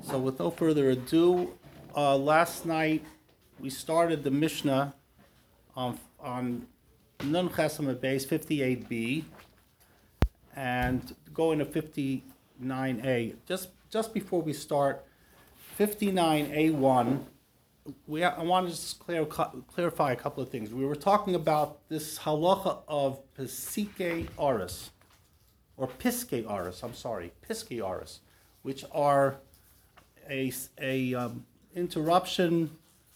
So with no further ado, last night we started the Mishnah on Nun Chesam base 58b and going to 59a. Just before we start, 59a1, I want to just clarify a couple of things. We were talking about this halacha of Pesike Aris, or Piske Aris, Piske Aris, which are a interruption,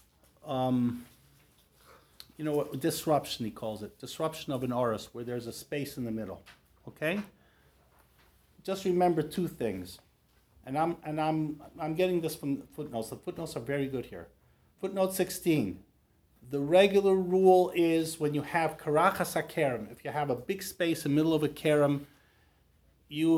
disruption, he calls it, disruption of an Aris, where there's a space in the middle, okay? Just remember two things, and I'm getting this from footnotes. The footnotes are very good here. Footnote 16, the regular rule is when you have karachas hakerem, if you have a big space in the middle of a kerem, you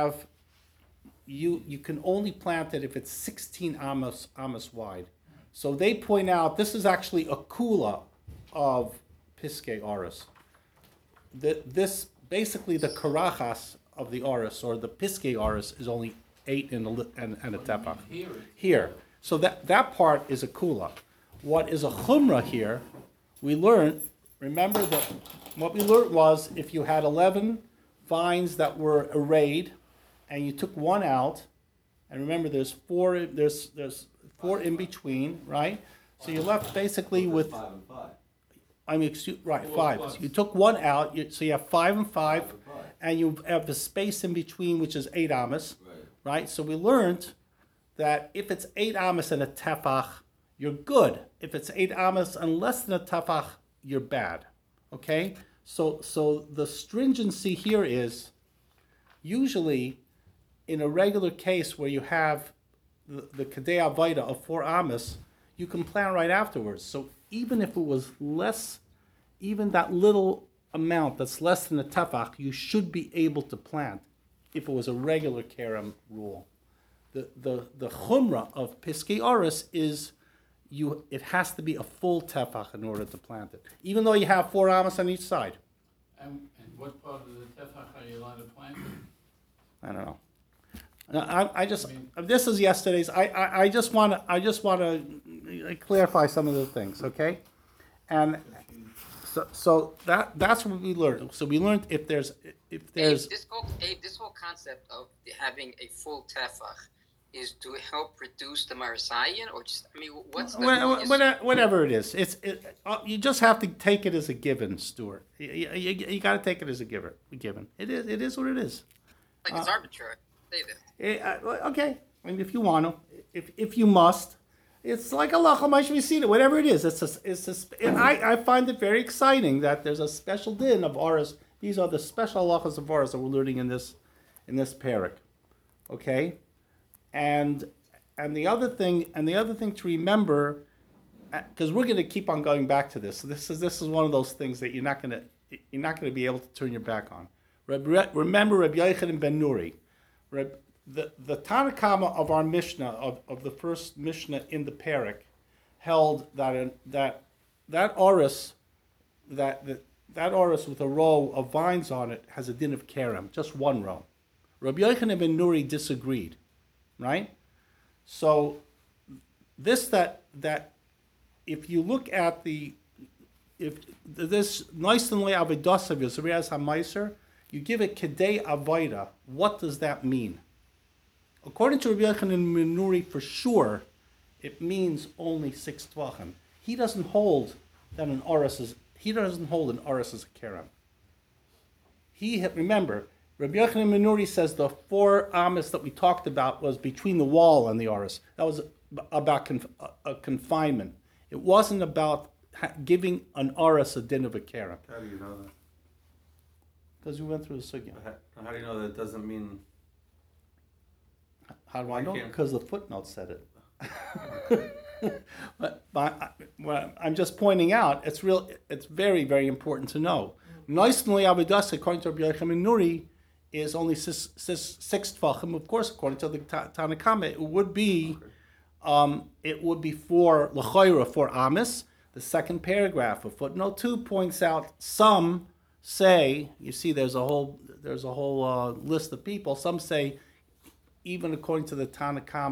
can only plant it if it's 16 amos wide. So they point out this is actually a kula of Piske Aris. This basically the karachas of the Aris or the Piske Aris is only 8 and a tefach. Here. So that part is a kula. What is a chumrah here, we learned, remember that what we learned was if you had 11 vines that were arrayed and you took one out, and remember there's four in between, right? So you're left basically with 5 and 5. Five. So you took one out, so you have 5 and 5, and you have the space in between, which is 8 amas, right? So we learned that if it's 8 amas and a tefach, you're good. If it's 8 amas and less than a tefach, you're bad. Okay? So the stringency here is usually in a regular case where you have the Kadei Avaida of 4 amas, you can plant right afterwards. So even if it was less, even that little amount that's less than a tefach, you should be able to plant if it was a regular kerem rule. The chumrah of Piskei Aris is it has to be a full tefach in order to plant it, even though you have 4 amas on each side. And what part of the tefach are you allowed to plant? I don't know. This is yesterday's. I just want to clarify some of the things, okay? And so that's what we learned. So we learned if there's this whole concept of having a full tefach is to help reduce the marasayan, or just what's the whatever it is. You just have to take it as a given, Stuart. You got to take it as a given. It is what it is. Like it's arbitrary. Say that. Okay, I mean, if you want to, if you must, it's like Allah Mashvisina, whatever it is. I find it very exciting that there's a special din of Aris. These are the special halachas of Aris that we're learning in this parak. Okay, and the other thing to remember, because we're going to keep on going back to this. So this is one of those things that you're not going to be able to turn your back on. Remember Rabbi Yochanan ben Nuri. The Tanakama of our Mishnah, of the first Mishnah in the Parak, held that Aris with a row of vines on it has a din of kerem, just one row. Rabbi Yochanan ben Nuri disagreed, right? So that if you look at this nice and lay avidasav yisrias hamaiser, you give it kedei avaida. What does that mean? According to Rabbi Yochanan ben Nuri, for sure, it means only 6 tvachim. He doesn't hold an aris as a kerem. Remember, Rabbi Yochanan ben Nuri says the 4 amas that we talked about was between the wall and the aris. That was about a confinement. It wasn't about giving an aris a din of a kerem. How do you know that? Because we went through the sugya. How do you know that it doesn't mean? How do I know? Because the footnote said it. but I'm just pointing out, it's very, very important to know. Noisnly Avidas, according to Rabbi Yochanan ben Nuri, is only 6 tvachim. Of course, according to the Tanakama, it would be 4 l'chayra 4 amis. The second paragraph of footnote 2 points out some say, you see, there's a whole list of people. Some say, even according to the Tanakama,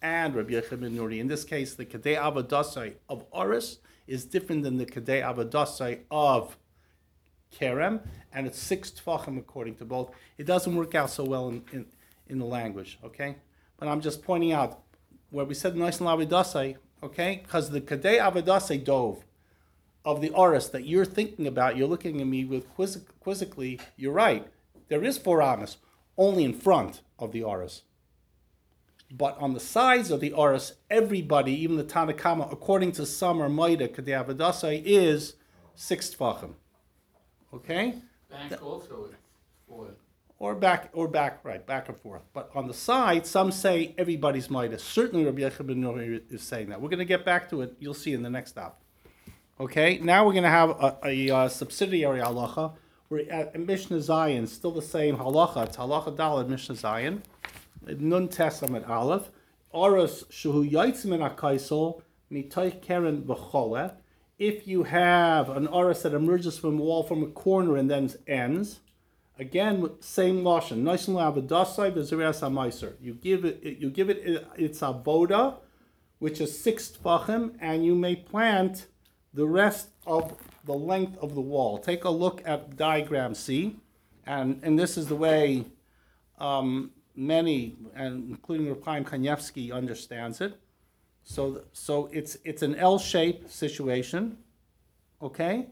and Rabbi Yochanan ben Nuri. In this case, the Kedei Avadasai of Oris is different than the Kedei Avadasai of Kerem, and it's 6 Tfachim according to both. It doesn't work out so well in the language, okay? But I'm just pointing out where we said Nice and Avadasai, okay? Because the Kedei Avadasai Dove of the Oris that you're thinking about, you're looking at me with quizzically, you're right. There is 4 Amas, only in front of the Oris. But on the sides of the Oris, everybody, even the Tanakama, according to some or Maida, Kedei Avadasai, is 6 Tfachim. Okay? Back also is 4. Or back, right, back and forth. But on the side, some say everybody's Maida. Certainly Rabbi Yochanan ben Nuri is saying that. We're going to get back to it. You'll see in the next stop. Okay? Now we're going to have a subsidiary halacha. We're at Mishnah Zion, still the same halacha. It's halacha daled Mishnah Zion. Nun Testament Aleph. Oros shuhu yaitz min hakaisel mitay keren v'chole. If you have an oros that emerges from a wall from a corner and then ends, again same lashon. Nice and avadasai v'zereas hamaiser. You give it its avoda, which is 6 tfachim, and you may plant the rest of the length of the wall. Take a look at diagram C, and this is the way many, and including Reb Chaim Kanievsky, understands it. So it's an L-shaped situation, okay?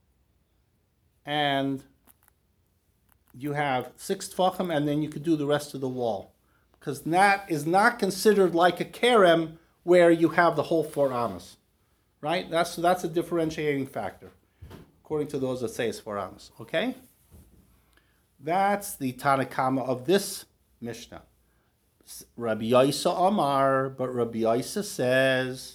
And you have 6 tfachim, and then you could do the rest of the wall, because that is not considered like a kerem where you have the whole 4 amas, right? That's a differentiating factor, according to those that say it's 4 amas, okay? That's the Tanakama of this Mishnah. Rabbi Yisa Amar, but Rabbi Yisa says,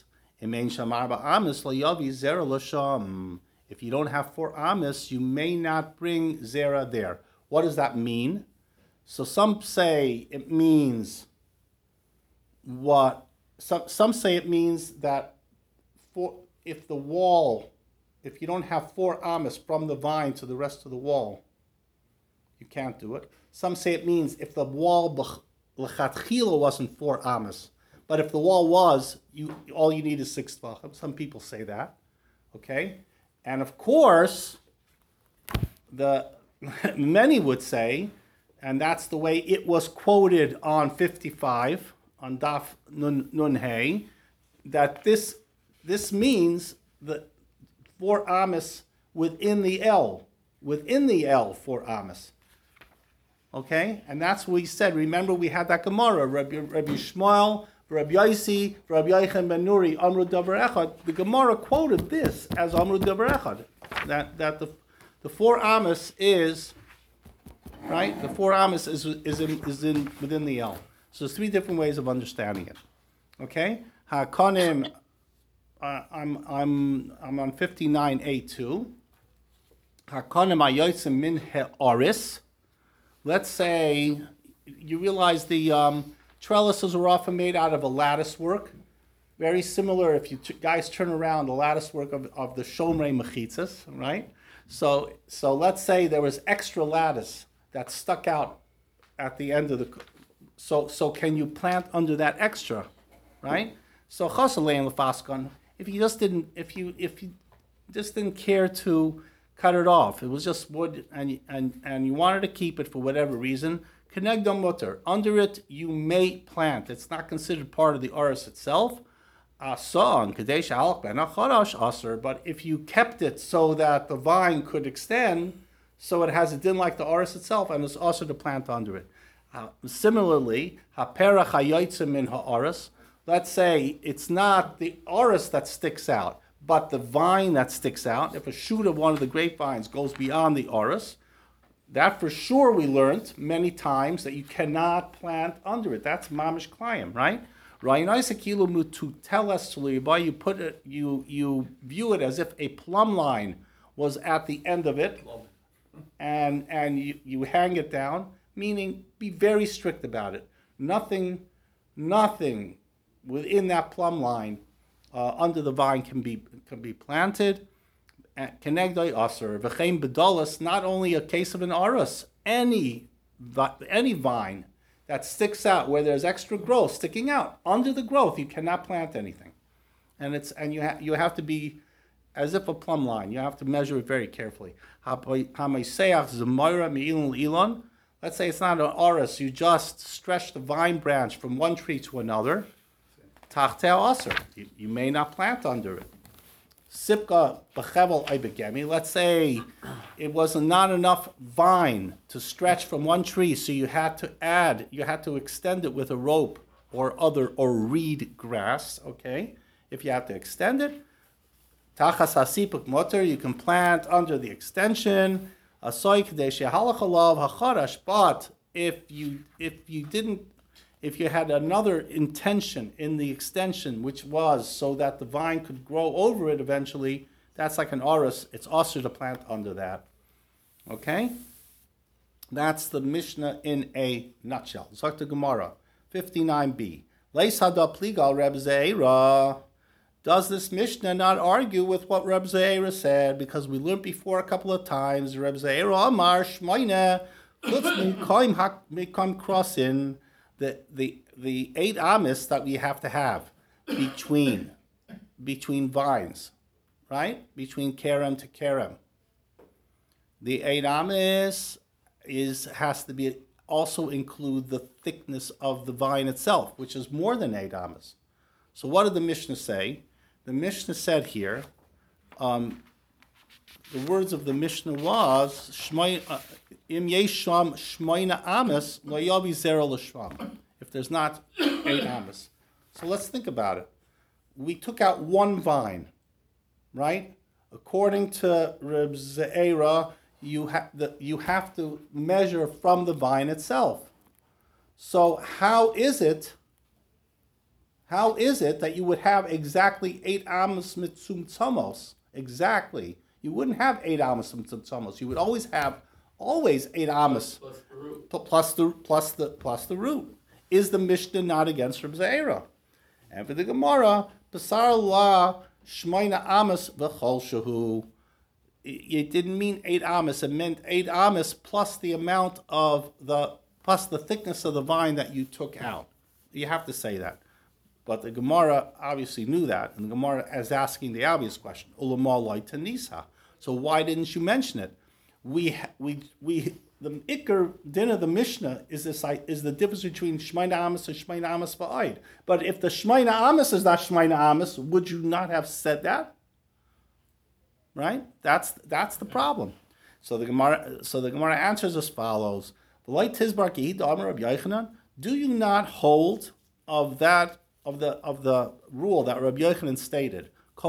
if you don't have 4 amas, you may not bring zera there. What does that mean? So some say it means what? Some say it means that if you don't have 4 amas from the vine to the rest of the wall, you can't do it. Some say it means if the wall l'chatchila wasn't 4 amas, but if the wall was, all you need is 6 tefachim. Some people say that, okay? And of course, many would say, and that's the way it was quoted on 55 on Daf Nun Hey, that this means the 4 amas within the L 4 amas. Okay, and that's what we said. Remember, we had that Gemara, Rabbi Shmuel, Rabbi Yosi, Rabbi Yochanan ben Nuri, Amru Davar Echad. The Gemara quoted this as Amru Davar Echad, that the 4 amas is right. The 4 amas is within the L. So there's 3 different ways of understanding it. Okay, Hakanim. I'm on 59A2. Hakanim ayotzim min he'aris. Let's say you realize the trellises are often made out of a lattice work. Very similar if you guys turn around the lattice work of the Shomrei Mechitzas, right? So let's say there was extra lattice that stuck out at the end of the... So can you plant under that extra, right? So chasalein lefaskon, if you just didn't care to cut it off, it was just wood, and you wanted to keep it for whatever reason, kenegdom mutter, under it you may plant. It's not considered part of the aris itself. But if you kept it so that the vine could extend, so it has a din like the aris itself, and it's also to plant under it. Similarly, haperach hayotzim min ha'aris. Let's say it's not the aris that sticks out, but the vine that sticks out. If a shoot of one of the grapevines goes beyond the aris, that for sure we learned many times that you cannot plant under it. That's mamish klayim, right? You put it, you view it as if a plumb line was at the end of it, and you hang it down. Meaning, be very strict about it. Nothing within that plumb line under the vine can be planted. Kenegdai aser v'chein bedalas. Not only a case of an aras, any vine that sticks out, where there's extra growth sticking out. Under the growth, you cannot plant anything. And you have to be as if a plumb line. You have to measure it very carefully. Let's say it's not an oris, you just stretch the vine branch from one tree to another. Tachteo aser. You may not plant under it. Sipka b'chevel ibegemi. Let's say it was not enough vine to stretch from one tree, so you had to extend it with a rope or reed grass. Okay, if you have to extend it, tachas hasipuk motor, you can plant under the extension. Asoy kadesh yehalach alav hacharash. But if you had another intention in the extension, which was so that the vine could grow over it eventually, that's like an oris. It's also to plant under that. Okay? That's the Mishnah in a nutshell. Zakta Gemara, 59b. Leis hada pligal Reb Zeira. Does this Mishnah not argue with what Reb Zeira said? Because we learned before a couple of times, Reb Zeira Amar Shmoine, Mikam Crossin, the 8 amis that we have to have between vines, right? Between kerem to kerem. The 8 amis has to be also include the thickness of the vine itself, which is more than 8 amis. So what did the Mishnah say? The Mishnah said here, the words of the Mishnah was, Im yesham shmoina amis lo yavi zera l'shvam. If there's not 8 amis. So let's think about it. We took out one vine, right? According to Reb Zeira, you have to measure from the vine itself. So how is it that you would have exactly 8 amos mitzumtzamos? Exactly. You wouldn't have 8 amos mitzumtzamos. You would always have 8 amos plus the root. Is the Mishnah not against Reb Zeira? And for the Gemara, Basar la shmoina amos v'chol shehu. It didn't mean 8 amos. It meant 8 amos plus the thickness of the vine that you took out. You have to say that. But the Gemara obviously knew that, and the Gemara is asking the obvious question: Ulama loy tanisa. So why didn't you mention it? The Iker din of the Mishnah is the difference between Shmaina Amos and Shmaina Amos va'id. But if the Shmaina Amos is not Shmaina Amos, would you not have said that? Right? That's the problem. So the Gemara answers as follows: do you not hold of the rule that Rabbi Yochanan stated?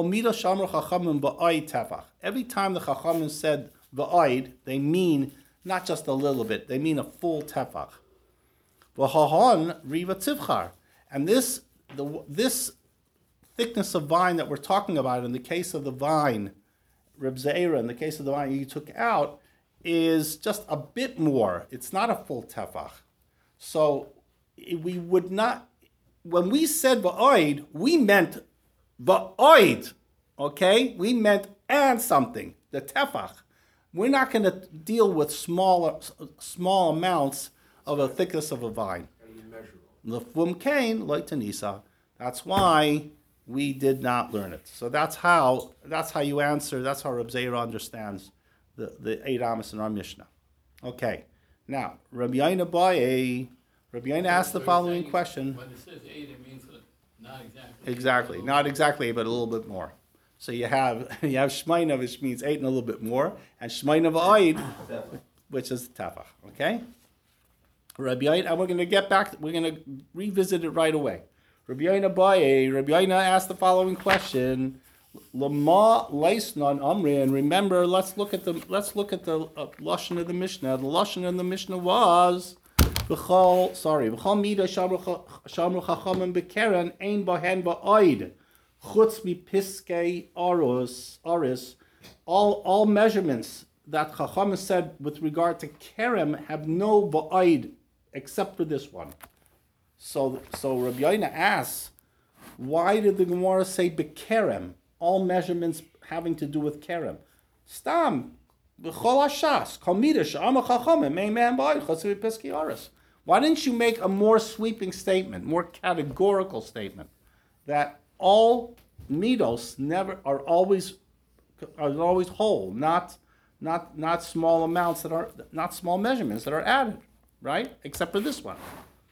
Every time the Chachamim said va'id, they mean not just a little bit; they mean a full tefach. V'hahan riva tivchar, and this thickness of vine that we're talking about in the case of the vine, Reb Zeira, in the case of the vine you took out, is just a bit more. It's not a full tefach. So we would not. When we said va'oid, we meant va'oid. Okay, we meant and something, the tefach. We're not going to deal with small amounts of the thickness of a vine. L'fum kain like tanisa. That's why we did not learn it. So that's how you answer. That's how Reb Zeira understands the 8 amos in our Mishnah. Okay, now Rabbi Yaina asked the following question. When it says 8, it means not exactly. Exactly, not exactly, but a little bit more. So you have Shmaina, which means 8 and a little bit more, and Shmaina v'ayid, which is tefach. Okay? Rabbi Yaina, and we're going to revisit it right away. Rabbi Yaina asked the following question. Lama leisnan amrin. Remember, let's look at the lashon of the Mishnah. The lashon of the Mishnah was B'chol mida shamru chachamim b'keren ein bahen ba'oid chutz mipiskei aris. All measurements that chachamim said with regard to kerem have no ba'oid except for this one. So Rabbi Yaina asks, why did the Gemara say b'kerem? All measurements having to do with kerem. Stam b'chol hashas kol mida shama chachamim ein bahen ba'oid chutz mipiskei aris. Why didn't you make a more sweeping statement, more categorical statement, that all midos never are always whole, not small amounts that are not small measurements that are added, right? Except for this one.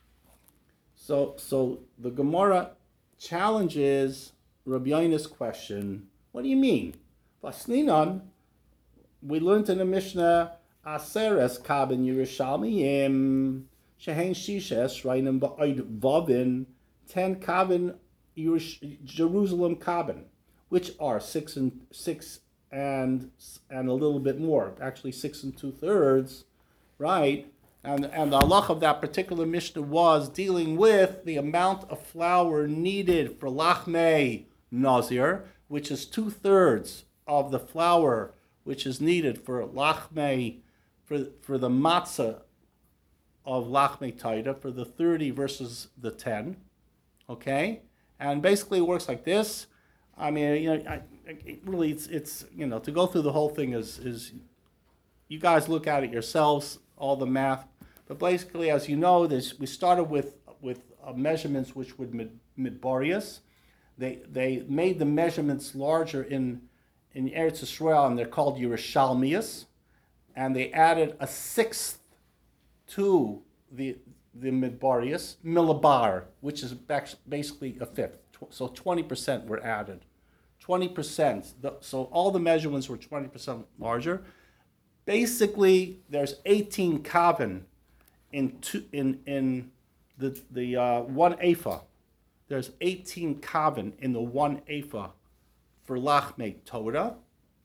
So the Gemara challenges Rabbi Yona's question. What do you mean? Vasninan, we learned in the Mishnah, Aseres kabin Yerushalmiyim, Shehen Shishes, Rainim Ba'id Vavin, 10 kabin Jerusalem kabin, which are 6 and a little bit more, actually 6 2/3, right? And the halach of that particular Mishnah was dealing with the amount of flour needed for lachmei nazir, which is 2/3 of the flour which is needed for lachmei, for the matzah of lachmei taida, for the 30 versus the 10, okay? And basically it works like this. I mean, it's to go through the whole thing is you guys look at it yourselves, all the math. But basically, as you know, we started with measurements which were midbarius. They made the measurements larger in Eretz Yisrael, and they're called Yerushalmius. And they added a 1/6 to the midbarius, milabar, which is basically a 1/5. So 20% were added. 20%. So all the measurements were 20% larger. Basically, there's 18 kavan in the 1 ephah. There's 18 kavan in the 1 ephah for lachmei toda.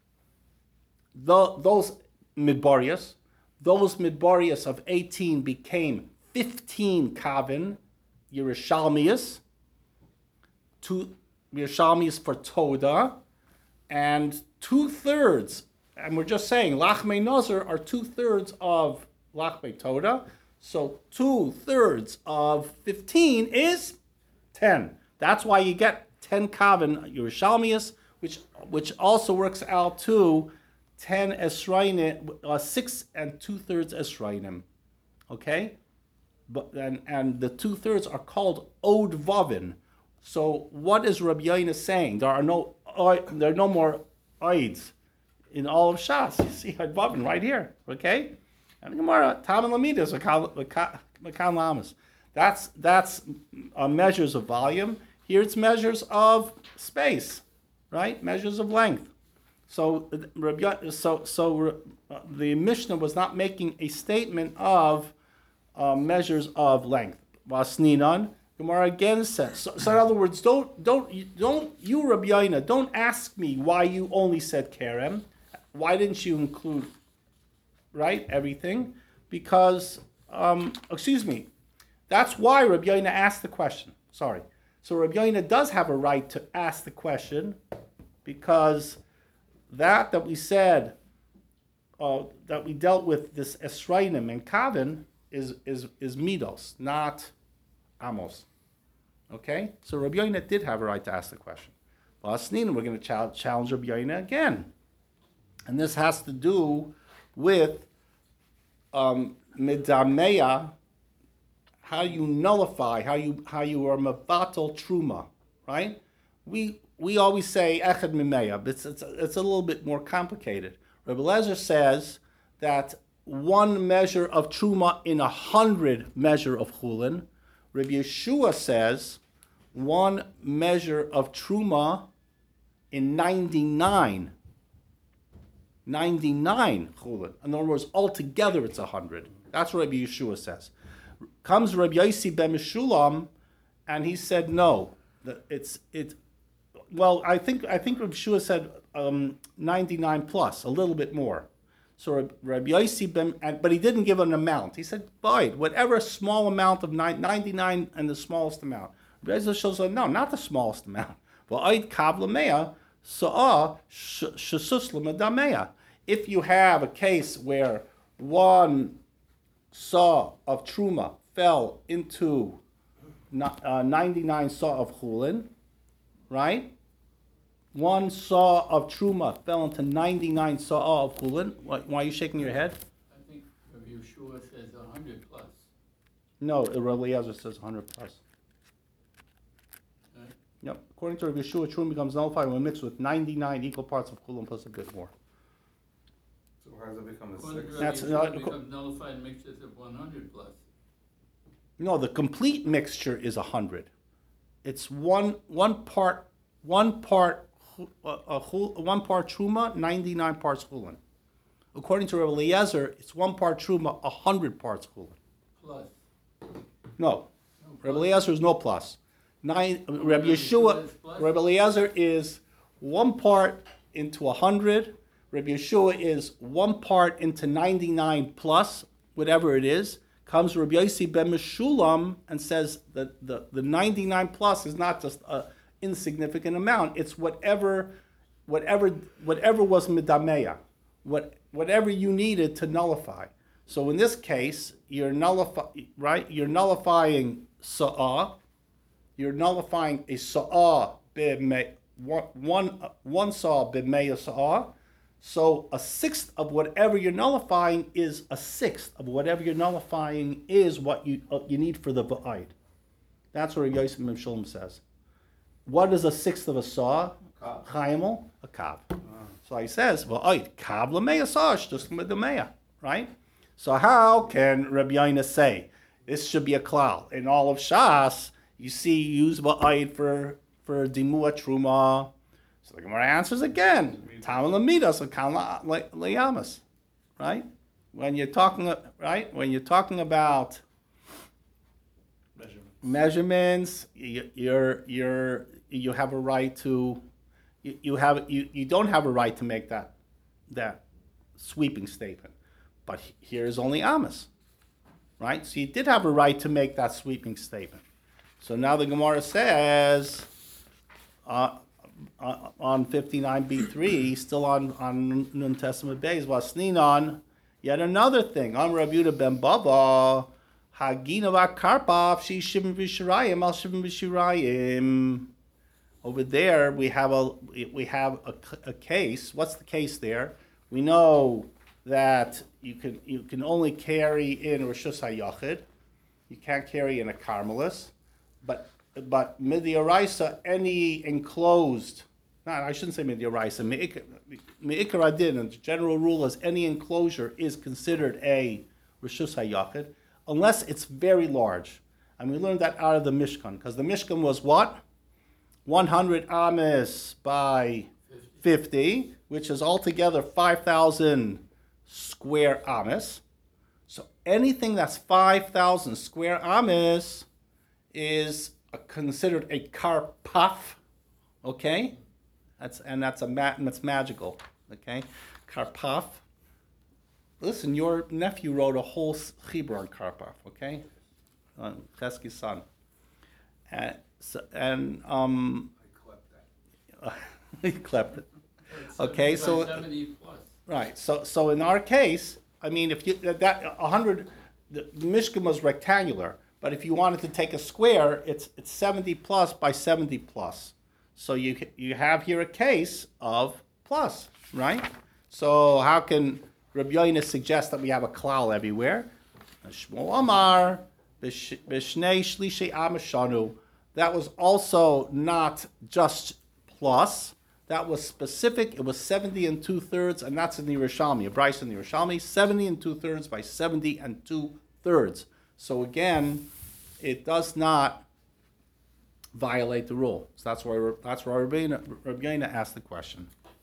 Those midbarius of 18 became 15 kavan Yerushalmius. 2 Yerushalmius for toda, and 2/3. And we're just saying lachmei nazir are 2/3 of lachmei toda. So 2/3 of 15 is 10. That's why you get 10 kavan Yerushalmius, which also works out to 10 esrainim, 6 2/3 esrainim. Okay, but and the 2/3 are called od vavin. So what is Rabbi Yonah saying? There are no more oids in all of Shas. You see od vavin right here. Okay. And Gemara, Tam and Lamidas, Makan Lamas. That's measures of volume. Here it's measures of space, right? Measures of length. So the Mishnah was not making a statement of measures of length. Vasninan, Gemara again says. So in other words, don't you, Rabbi Yonah, don't ask me why you only said kerem. Why didn't you include, right, everything? Because, that's why Rabbi Yonah asked the question. Sorry. So Rabbi Yonah does have a right to ask the question, because that we said, that we dealt with this Esrainim and Kavan is Midos, not Amos. Okay? So Rabbi Yonah did have a right to ask the question. Asnin, we're going to challenge Rabbi Yonah again. And this has to do with Midameya, how you nullify, how you are mevatel truma, right? We always say echad mimeya, but it's a little bit more complicated. Rabbi Lezer says that 1 measure of truma in 100 measure of chulin. Rabbi Yeshua says 1 measure of truma in 99 chulin. In other words, altogether it's 100. That's what Rabbi Yeshua says. Comes Rabbi Yossi ben Meshulam, and he said no. Well, I think Rabbi Yeshua said 99 plus, a little bit more. So Rabbi Yossi but he didn't give an amount. He said, "Boy, whatever small amount of 99 and the smallest amount." Rabbi Yossi said, "No, not the smallest amount. Well, I'd kavlamea sa'a shesuslam adameya. If you have a case where 1 saw of truma fell into 99 saw of chulin, right? 1 saw of truma fell into 99 saw of chulin. Why are you shaking your head? I think Rabbi Yeshua says 100 plus. No, Rabbi Eliezer says 100 plus. Right. Yep. According to Rabbi Yeshua, Truma becomes nullified when mixed with 99 equal parts of Chulin plus a bit more. So how does it become a According to six? Rabbi That's Yeshua, not- it becomes nullified mixtures of 100 plus. No, the complete mixture is 100. It's one part truma, 99 parts chulin. According to Rabbi Eliezer, it's 1 part truma, 100 parts chulin. Plus. No, No, Rabbi plus. Eliezer is no plus. Rabbi Rabbi Yeshua, Yeshua is plus? Rabbi Eliezer is 1 part into 100. Rabbi Yeshua is 1 part into 99 plus, whatever it is. Comes Rabbi Yossi ben Meshulam and says that the 99 plus is not just an insignificant amount. It's whatever was midameya, whatever you needed to nullify. So in this case, you're nullifying sa'ah. You're nullifying a sa'ah one sa'ah b'meya sa'ah. So a sixth of whatever you're nullifying is a sixth of whatever you're nullifying is what you need for the ba'id. That's what Yosef ben Shalom says. What is a sixth of a saw? Chaimel, a kav. So he says, ba'id kav l'meya saw just with the meya, right? So how can Rabbi Yaina say this should be a klal? In all of Shas, you see use ba'id for dimua truma. So the Gemara answers again. Tam lamidas kan leyamas, right? When you're talking about measurements, you have a right to you don't have a right to make that sweeping statement. But here is only amas, right? So you did have a right to make that sweeping statement. So now the Gemara says. On 59b3, still on Nun Testament Beis, Vasninon, yet another thing. On Rabbi Yehuda ben Bava, Hagina Karpov, she Shimon V'Shirayim, Al Shimon V'Shirayim. Over there, we have a case. What's the case there? We know that you can only carry in Rishus HaYachid. You can't carry in a Carmelis, but Midiaraisa, any enclosed, I shouldn't say Midiaraisa, Me'ikar Adin, and the general rule is any enclosure is considered a Rishus HaYachid, unless it's very large. And we learned that out of the Mishkan, because the Mishkan was what? 100 ames by 50, which is altogether 5,000 square ames. So anything that's 5,000 square ames is considered a karpaf, okay? That's magical, okay? Karpaf. Listen, your nephew wrote a whole chibur on karpaf, okay? On Chesky's son, he clept it. Okay, so 70 plus. right. So in our case, I mean, if you that 100, the Mishkan was rectangular. But if you wanted to take a square, it's 70 plus by 70 plus. So you have here a case of plus, right? So how can Rabbi Yoina suggest that we have a klal everywhere? Shmuel Amar, B'shnei Shlishi Amashanu. That was also not just plus. That was specific. It was 70 2/3, and that's in the Yerushalmi. A Bryce in the Yerushalmi, 70 2/3 by 70 2/3. So again, it does not violate the rule. So that's why Rabbi Yaina asked the question.